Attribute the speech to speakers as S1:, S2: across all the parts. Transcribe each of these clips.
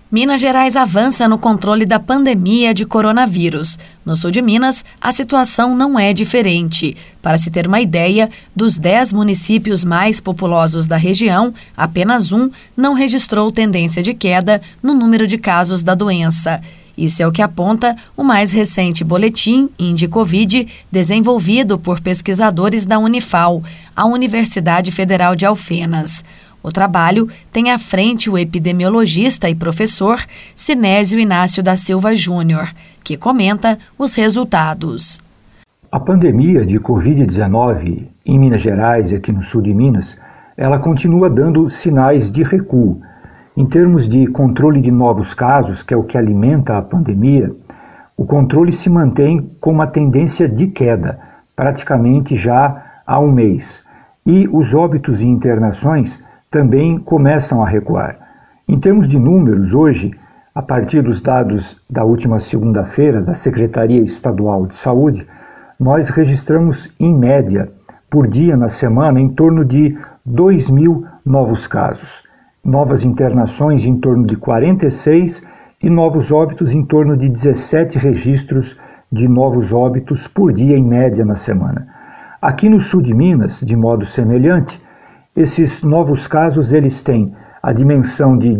S1: Minas Gerais avança no controle da pandemia de coronavírus. No sul de Minas, a situação não é diferente. Para se ter uma ideia, dos 10 municípios mais populosos da região, apenas um não registrou tendência de queda no número de casos da doença. Isso é o que aponta o mais recente boletim Indicovid, desenvolvido por pesquisadores da Unifal, a Universidade Federal de Alfenas. O trabalho tem à frente o epidemiologista e professor Sinésio Inácio da Silva Júnior, que comenta os resultados.
S2: A pandemia de Covid-19 em Minas Gerais e aqui no sul de Minas, ela continua dando sinais de recuo. Em termos de controle de novos casos, que é o que alimenta a pandemia, o controle se mantém com uma tendência de queda, praticamente já há um mês. E os óbitos e internações também começam a recuar. Em termos de números, hoje, a partir dos dados da última segunda-feira da Secretaria Estadual de Saúde, nós registramos, em média, por dia na semana, em torno de 2.000 novos casos. Novas internações em torno de 46 e novos óbitos em torno de 17 registros de novos óbitos por dia, em média, na semana. Aqui no sul de Minas, de modo semelhante, esses novos casos eles têm a dimensão de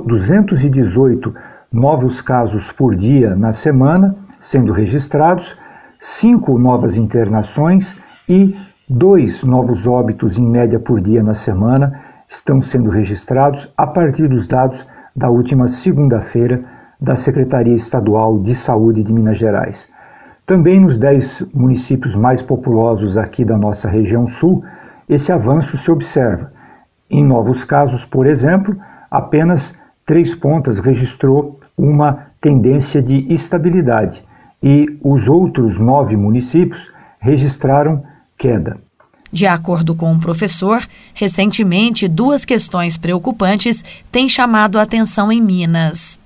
S2: 218 novos casos por dia na semana, sendo registrados, 5 novas internações e 2 novos óbitos em média por dia na semana estão sendo registrados a partir dos dados da última segunda-feira da Secretaria Estadual de Saúde de Minas Gerais. Também nos 10 municípios mais populosos aqui da nossa região sul, esse avanço se observa. Em novos casos, por exemplo, apenas 3 Pontas registrou uma tendência de estabilidade e os outros 9 municípios registraram queda.
S1: De acordo com o professor, recentemente 2 questões preocupantes têm chamado a atenção em Minas.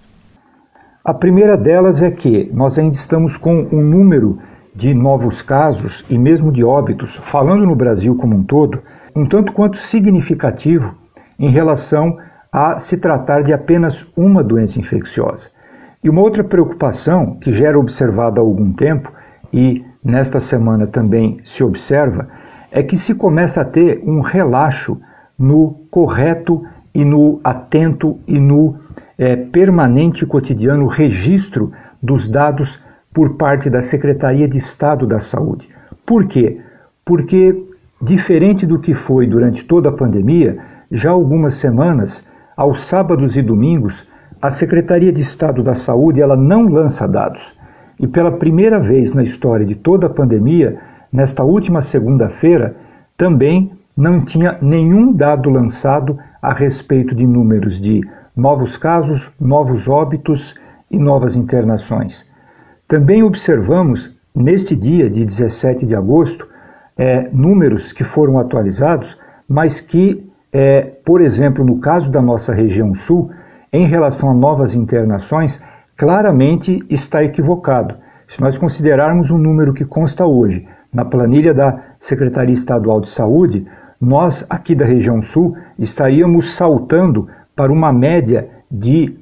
S2: A primeira delas é que nós ainda estamos com um número de novos casos e mesmo de óbitos, falando no Brasil como um todo, um tanto quanto significativo em relação a se tratar de apenas uma doença infecciosa. E uma outra preocupação que já era observada há algum tempo e nesta semana também se observa é que se começa a ter um relaxo no correto e no atento e no permanente e cotidiano registro dos dados por parte da Secretaria de Estado da Saúde. Por quê? Porque, diferente do que foi durante toda a pandemia, já há algumas semanas, aos sábados e domingos, a Secretaria de Estado da Saúde ela não lança dados. E pela primeira vez na história de toda a pandemia, nesta última segunda-feira, também não tinha nenhum dado lançado a respeito de números de novos casos, novos óbitos e novas internações. Também observamos, neste dia de 17 de agosto, números que foram atualizados, mas que, por exemplo, no caso da nossa região sul, em relação a novas internações, claramente está equivocado. Se nós considerarmos o número que consta hoje na planilha da Secretaria Estadual de Saúde, nós, aqui da região sul, estaríamos saltando para uma média de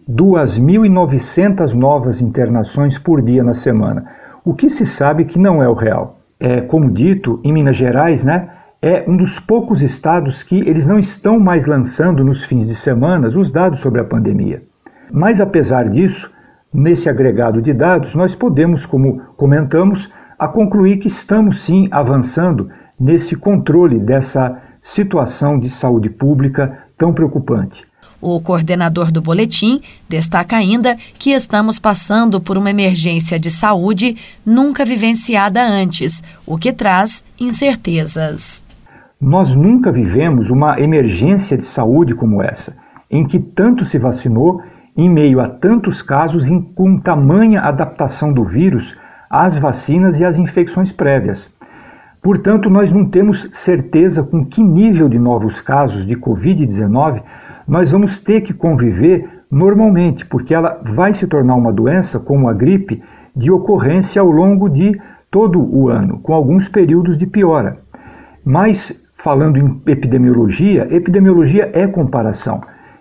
S2: 2.900 novas internações por dia na semana, o que se sabe que não é o real. Como dito, em Minas Gerais, é um dos poucos estados que eles não estão mais lançando nos fins de semana os dados sobre a pandemia. Mas apesar disso, nesse agregado de dados, nós podemos, como comentamos, a concluir que estamos sim avançando nesse controle dessa situação de saúde pública tão preocupante.
S1: O coordenador do boletim destaca ainda que estamos passando por uma emergência de saúde nunca vivenciada antes, o que traz incertezas.
S2: Nós nunca vivemos uma emergência de saúde como essa, em que tanto se vacinou em meio a tantos casos com tamanha adaptação do vírus às vacinas e às infecções prévias. Portanto, nós não temos certeza com que nível de novos casos de Covid-19 nós vamos ter que conviver normalmente, porque ela vai se tornar uma doença, como a gripe, de ocorrência ao longo de todo o ano, com alguns períodos de piora. Mas, falando em epidemiologia, epidemiologia é comparação.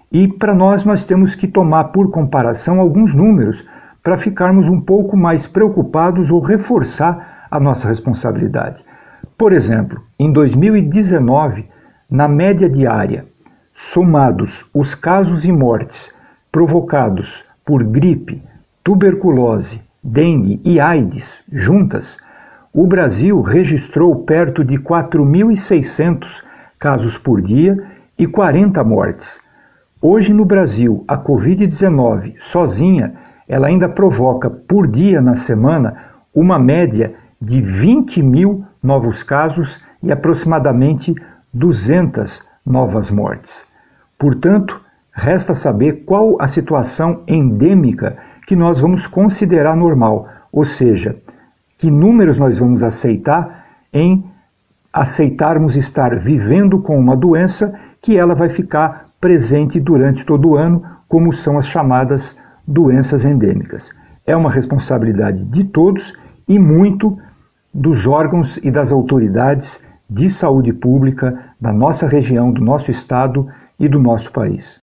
S2: E para nós temos que tomar por comparação alguns números para ficarmos um pouco mais preocupados ou reforçar a nossa responsabilidade. Por exemplo, em 2019, na média diária, somados os casos e mortes provocados por gripe, tuberculose, dengue e AIDS juntas, o Brasil registrou perto de 4.600 casos por dia e 40 mortes. Hoje no Brasil, a Covid-19 sozinha, ela ainda provoca por dia na semana uma média de 20.000 novos casos e aproximadamente 200 novas mortes. Portanto, resta saber qual a situação endêmica que nós vamos considerar normal, ou seja, que números nós vamos aceitar em aceitarmos estar vivendo com uma doença que ela vai ficar presente durante todo o ano, como são as chamadas doenças endêmicas. É uma responsabilidade de todos e muito dos órgãos e das autoridades de saúde pública da nossa região, do nosso estado e do nosso país.